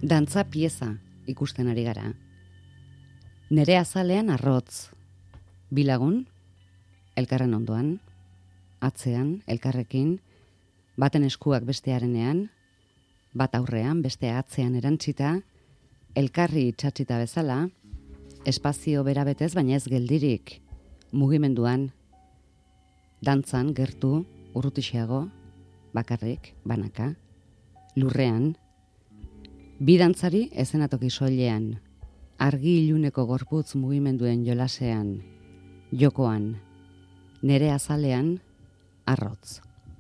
Dantza pieza ikusten ari gara. Nere azalean arrotz. Bilagun, elkarren ondoan, atzean, elkarrekin, baten eskuak bestearenean, bat aurrean, beste atzean erantzita, elkarri itxatzita bezala, espazio bera betez, baina ez geldirik, mugimenduan, dantzan, gertu, urrutixeago, bakarrik, banaka, lurrean, bi dantzari ezenatoki soilean, argi iluneko gorputz mugimenduen jolasean, jokoan, nere azalean, arrotz.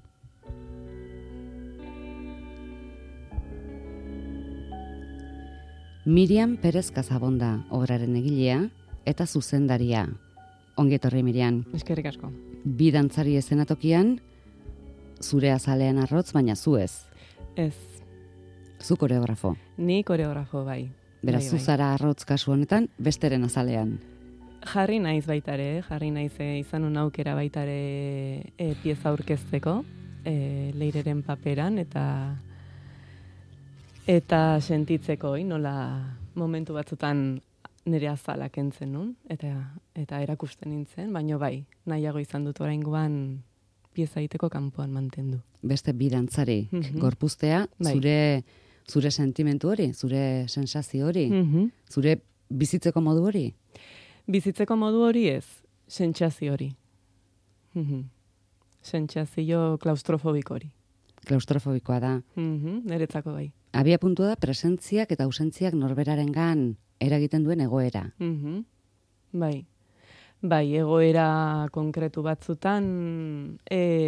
Miriam Perez Kazabonda obraren egilea eta zuzendaria. Ongi etorri, Miriam. Eskerrik asko. Bi dantzari ezenatokian, zure azalean arrotz, baina zu ez. Ez. Zu koreografo. Ni koreografo bai. Beraz, Bai, zu bai. zara arrotz kasu honetan, besteren azalean. Jarri naiz baitare, jarri naiz izan un aukera baitare pieza aurkezteko, leireren paperan, eta sentitzeko, nola momentu batzutan nire azala kentzen nun, eta erakusten nintzen, baino bai, nahiago izan dut oraingoan pieza egiteko kanpoan mantendu. Beste bi dantzari, Mhm. gorpuztea, Bai. zure sentimentu hori, zure sensazio hori, Mhm. zure bizitzeko modu hori. Bizitzeko modu hori ez, sentsazio hori. Mhm. Sentsazio klaustrofobiko hori. Klaustrofobikoa da. Niretzako bai. Abia puntua da presentziak eta ausentziak norberarengan eragiten duen egoera. Bai. Bai, egoera konkretu batzutan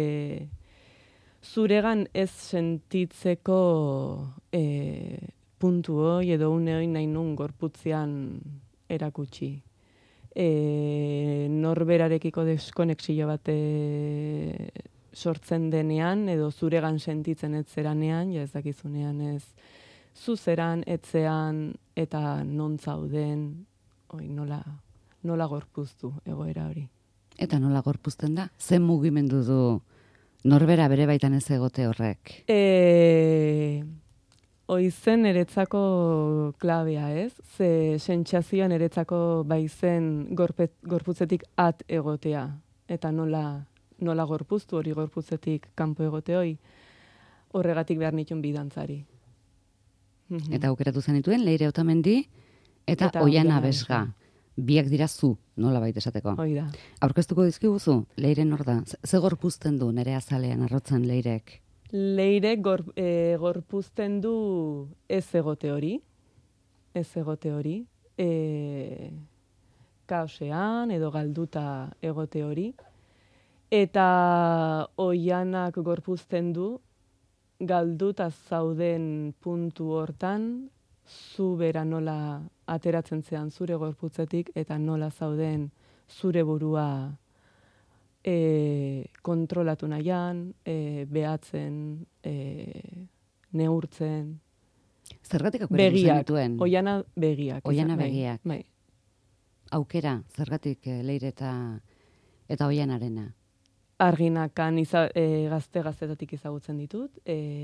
zuregan ez sentitzeko puntu hoi edo une hoi nahi nun gorputzean erakutsi. Norberarekiko deskonexio bat sortzen denean, edo zuregan sentitzen etzeranean, ja ez dakizunean ez zuzeran, etzean, eta non zauden, nola gorpuztu egoera hori. Eta nola gorpuzten da? Zen mugimendu du norbera bere baitan ez egote horrek? Oizen eretzako klabea, ez? Ze sentsazioan eretzako baizen gorputzetik at egotea. Eta nola gorpuztu hori gorputzetik kanpo egote hoi, horregatik behar nituen bidantzari. Eta aukeratu zenituen, Leire Otamendi eta Oiana Abesga. Biak dira zu, nola baita esateko. Hoi da. Aurkeztuko dizkiguzu, Leire nor da? Ze gorpuzten du nere azalean arrotzen Leirek? Leire gorpuzten du ez egote hori. Kaosean edo galduta egote hori. Eta Oianak gorpuzten du galduta zauden puntu hortan, zu bera nola ateratzen zean zure gorputzetik eta nola zauden zure burua kontrolatu nahian, behatzen, neurtzen. Zergatik aukeratu zenituen? Oiana begiak. Oiana begiak. Bai. Aukera, zergatik Leire eta Oianarena? Arginakan gaztetatik ezagutzen ditut.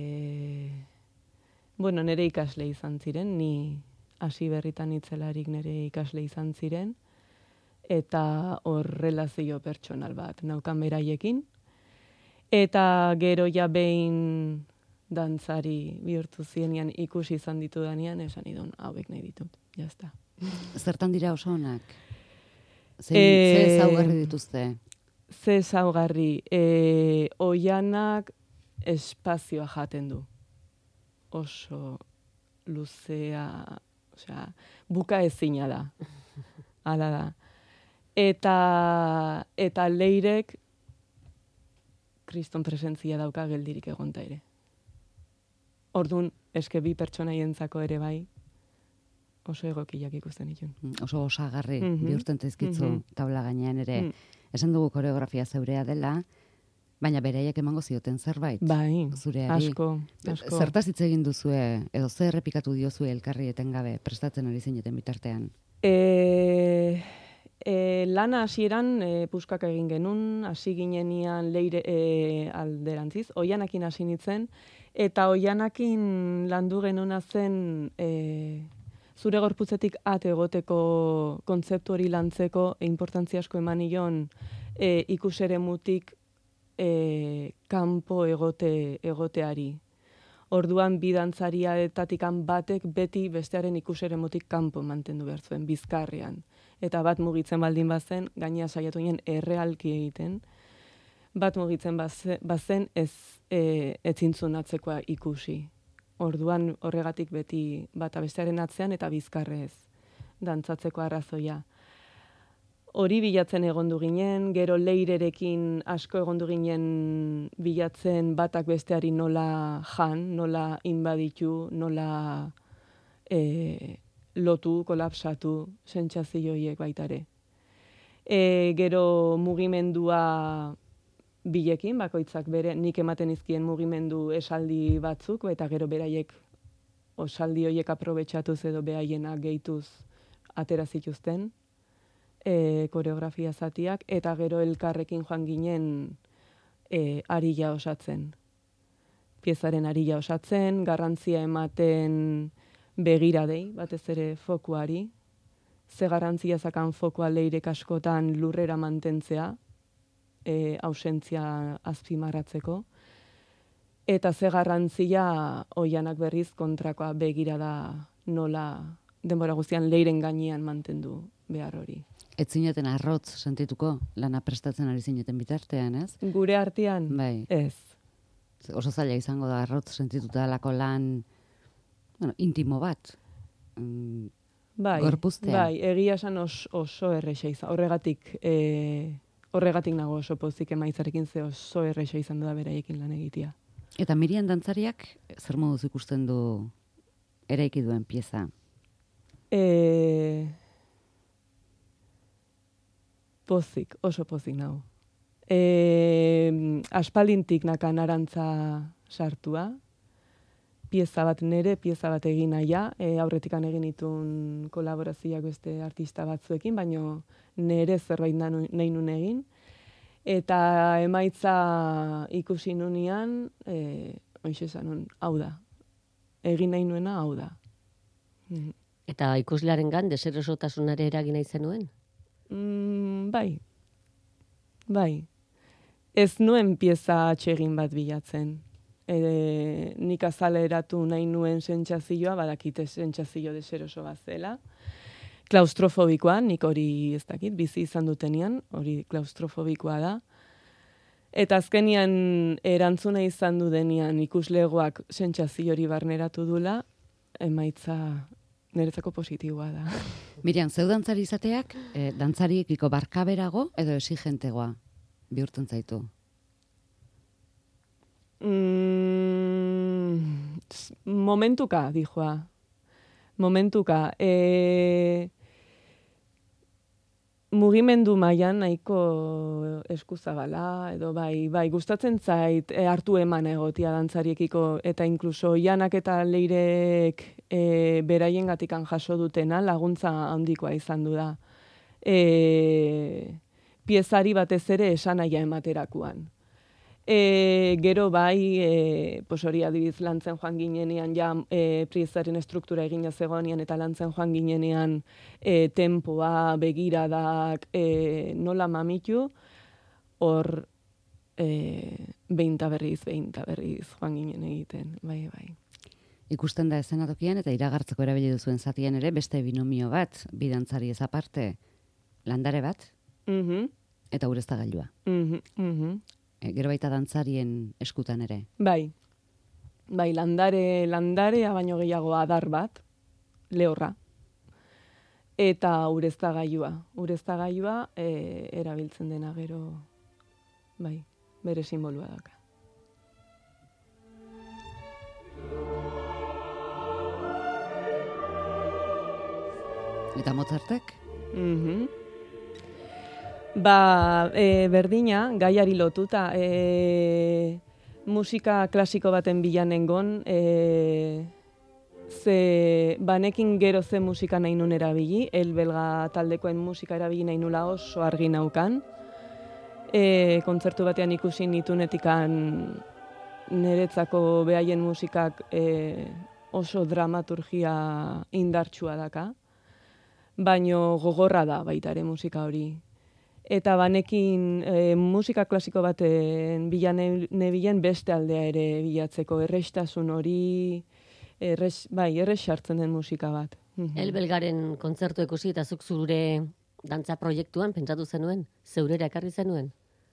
Nire ikasle izan ziren, ni hasi berritan itzelarik nire ikasle izan ziren, eta hor relazio pertsonal bat naukan beraiekin. Eta gero ja behin dantzari bihurtu zienean ikusi izan ditudanean, esan idun, hauek nahi ditut, jazta. Zertan dira oso onak? Ze ezaugarri dituzte? Ze ezaugarri, Oianak espazioa jaten du. Oso luzea, buka ezina da. Hala da. Eta Leirek kriston presentzia dauka geldirik egonta ere. Ordun eske bi pertsonaientzako ere bai oso egokiak ikusten ditun. Oso osagarri bihurtzen zaizkitzu taula gainean ere. Esan dugu koreografia zeurea dela, baina beraiek emango zioten zerbait. Bai, zureari. asko. Zertaz hitz egin duzue, edo zer errepikatu diozue elkarri etengabe prestatzen ari zineten bitartean? Lana hasieran puskaka egin genuen, hasi ginenian Leire alderantziz, Oianakin hasi nintzen, Eta Oianakin landu genuna zen zure gorputzetik at egoteko kontzeptu hori lantzeko importantzia asko eman nion ikuseremutik kanpo egoteari. Orduan bi dantzarietatikan batek beti bestearen ikuseremutik kanpo mantendu behar zuen, bizkarrean. Eta bat mugitzen baldin bazen, gainea saiatu ginen errealki egiten, bat mugitzen bazen ez zintzun atzekoa ikusi. Orduan horregatik beti bata bestearen atzean eta bizkarrez dantzatzeko arrazoia. Hori bilatzen egondu ginen, gero leirerekin asko egondu ginen bilatzen batak besteari nola jan, nola inbaditu, nola lotu, kolapsatu, sentsazioiek baitare. Gero mugimendua bilekin, bakoitzak bere, nik ematen izkien mugimendu esaldi batzuk, eta gero beraiek osaldi horiek aprobetxatuz edo behaienak gehituz atera zituzten koreografia zatiak, eta gero elkarrekin joan ginen arila osatzen. Piezaren arila osatzen, garrantzia ematen begiradei, batez ere fokuari, ze garrantzia zakan fokua leirek askotan lurrera mantentzea, ausentzia azpimarratzeko, eta ze garrantzia Oianak berriz kontrakoa begirada nola denbora guztian leiren gainean mantendu behar hori. Ez zineten arrotz sentituko lana prestatzen ari zineten bitartean, ez? Gure artean, bai. Ez. Oso zaila izango da arrotz sentituta alako lan intimo bat. Bai, gorpuztea. Bai, egia esan oso erresa izan. Horregatik nago oso pozik emaitzarekin ze oso erresa izan da beraiekin lan egitea. Eta Miriam dantzariak zer moduz ikusten du eraiki duen pieza? Pozik, oso pozik nago. Aspaldintik nakan arantza sartua, pieza bat nere, pieza bat egin naia, aurretikan egin itun kolaborazioak beste artista batzuekin, baino nere zerbait nahi nun egin. Eta emaitza ikusi nunean, oixe esan, hau da. Egin nahi nuena, hau da. Eta ikuslearengan deserosotasunare eragin nahi zenuen? Bai. Ez nuen pieza atsegin bat bilatzen. Nik azaleratu nahi nuen sentsazioa, badakite sentsazio deseroso bat zela. Klaustrofobikoa, nik hori ez dakit, bizi izan dutenean, hori klaustrofobikoa da. Eta azkenian erantzuna izan du denean ikuslegoak sentsazio hori barneratu dula, emaitza niretzako positiboa da. Miriam, zeu dantzari izateak, dantzariekiko barkaberago edo exigentegoa bihurtzen zaitu? Momentuka, dijoa. Momentuka. Mugimendu mailan nahiko eskuzabala, edo bai, gustatzen zait hartu eman egotia dantzariekiko, eta inkluso Oianak eta Leirek beraiengatikan jaso dutena laguntza handikoa izan du da. Piezari batez ere esanahia ematerakoan. Gero bai, hori adibiz lantzen joan ginenean, ja piezaren estruktura egina zegoenean eta lantzen joan ginenean tempoa, begiradak, nola mamitu, hor behin ta berriz joan ginen egiten, bai. Ikusten da eszenatokian eta iragartzeko erabili duzuen zatien ere beste binomio bat, bidantzari ez aparte, landare bat, eta ureztagailua. Gero baita dantzarien eskutan ere. Bai, landarea baino gehiago adar bat, lehorra, eta ureztagailua erabiltzen dena gero, bai, bere simbolua daka. Eta Mozartek? Berdina, gaiari lotuta, musika klasiko baten bilanengon, banekin gero ze musika nahi nun erabili, belga taldekoen musika erabili nahi nula oso argi naukan. Kontzertu batean ikusi nitunetikan niretzako behaien musikak oso dramaturgia indartsua daka, baino gogorra da baita ere musika hori. Eta banekin musika klasiko baten nebilen beste aldea ere bilatzeko, errestasun hori, errez sartzen den musika bat. El Belgaren kontzertu ikusi eta zuk zure dantza proiektuan pentsatu zenuen? Zeurera ekarri zenuen?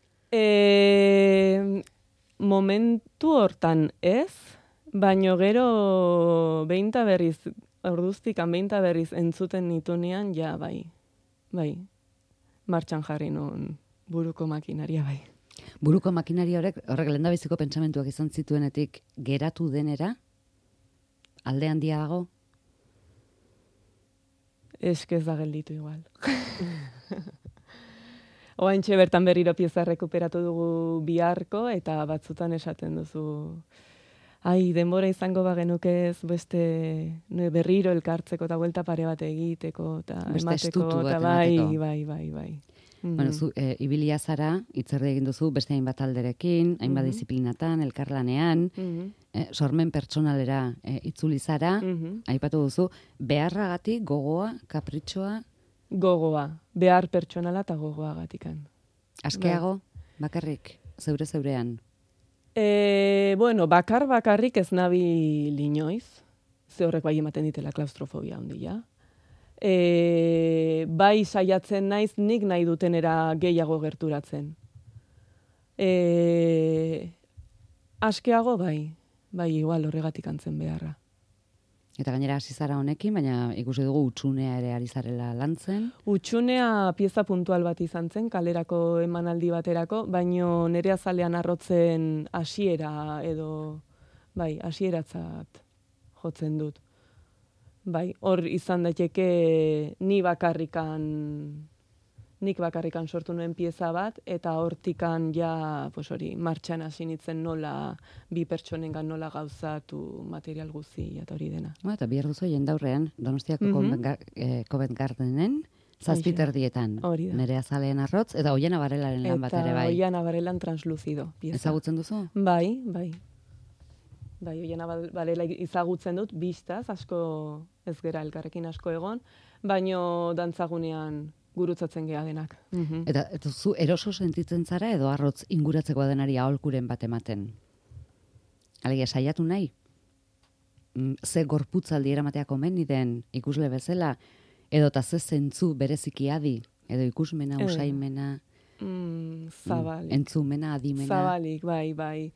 Momentu hortan ez, baino gero behinta berriz, orduztikan behinta berriz entzuten nitunean, ja bai, martxan jarri nun buruko makinaria bai. Buruko makinaria horrek lehendabiziko pentsamentuak izan zituenetik geratu denera, alde handia dago? Ez da gelditu igual. Oaintxe bertan berriro pieza rekuperatu dugu biharko, eta batzutan esaten duzu, denbora izango bagenuke ez beste berriro elkartzeko eta buelta pare bat egiteko, eta emateko, eta bai. Bueno, zu ibilia zara, hitzerde egin duzu beste hainbat alderekin, hainbat disiplinatan, elkarlanean, sormen pertsonalera itzuli zara, aipatu duzu, beharragatik, gogoa, kapritxoa? Gogoa, behar pertsonala eta gogoagatikan. Askeago, bakarrik, zeurean? Bueno, bakarrik ez nabi inoiz, ze horrek bai ematen ditela klaustrofobia handia. Bai saiatzen naiz nik nahi dutenera gehiago gerturatzen. Askeago bai igual horregatik antzen beharra. Eta gainera hasi zara honekin, baina ikusi dugu utxunea ere ari zarela lantzen. Utxunea pieza puntual bat izan zen, kalerako emanaldi baterako, baino nire azalean arrotzen hasiera edo, hasieratzat jotzen dut. Hor izan daiteke nik bakarrikan sortu nuen pieza bat, eta hortikan ja, martxan hasi nintzen nola, bi pertsonengan nola gauzatu material guzti eta hori dena. Eta bihar duzu jendaurrean, Donostiako Covent Gardenen, zazpiterdietan, nire azalean arrotz, eta Oiana Barelaren lan bat ere bai. Eta Oiana Barelan transluzido. Ezagutzen duzu? Bai, Oiana Barela ezagutzen dut, biztaz, asko ez gera elkarrekin asko egon, baino dantzagunean gurutzatzen gea denak. Eta zu eroso sentitzen zara edo arrotz inguratzeko denari aholkuren bat ematen? Alegia, saiatu nahi? Ze gorputzaldi eramatea komeni den ikusle bezala, edo ta ze zentzu bereziki adi, edo ikusmena, usaimena, zabalik. Entzumena, adimena. Zabalik, bai.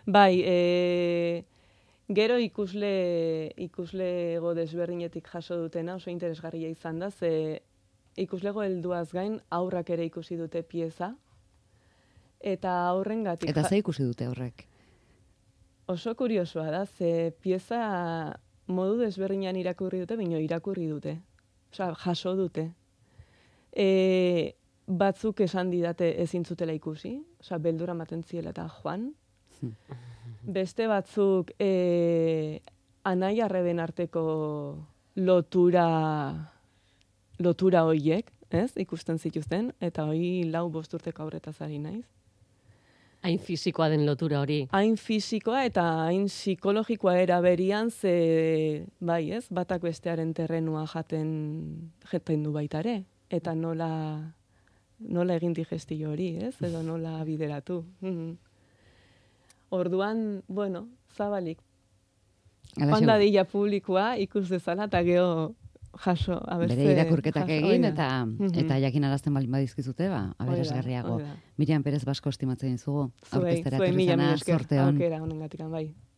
Gero ikuslego desberdinetik jaso dutena oso interesgarria izan da, ze ikuslego helduaz gain aurrak ere ikusi dute pieza, eta aurrengatik... Eta ze ikusi dute horrek? Oso kuriosoa da, ze pieza modu desberdinean irakurri dute, baina irakurri dute. Osea, jaso dute. Batzuk esan didate ezin zutela ikusi, osea, beldura ematen ziela eta joan. Beste batzuk anai arreben arteko lotura hoiek, ez, ikusten zituzten, eta hoi 4-5 urteko aurretaz ari naiz. Hain fisikoa den lotura hori. Hain fisikoa eta hain psikologikoa eraberian, ze, bai, ez, batak bestearen terrenua jaten du baita ere, eta nola egin digestio hori, ez, edo nola bideratu. Orduan, bueno, zabalik. Pandadilla publikoa ikus dezala, eta geho jaso, abertze... Bere irakurketak egin, eta jakin arazten balin badizkizute, aberesgarriago. Miriam Perez Basko estimatzen zugu, aurkeztera zuen mila zorte hon. aukera honengatikan, bai.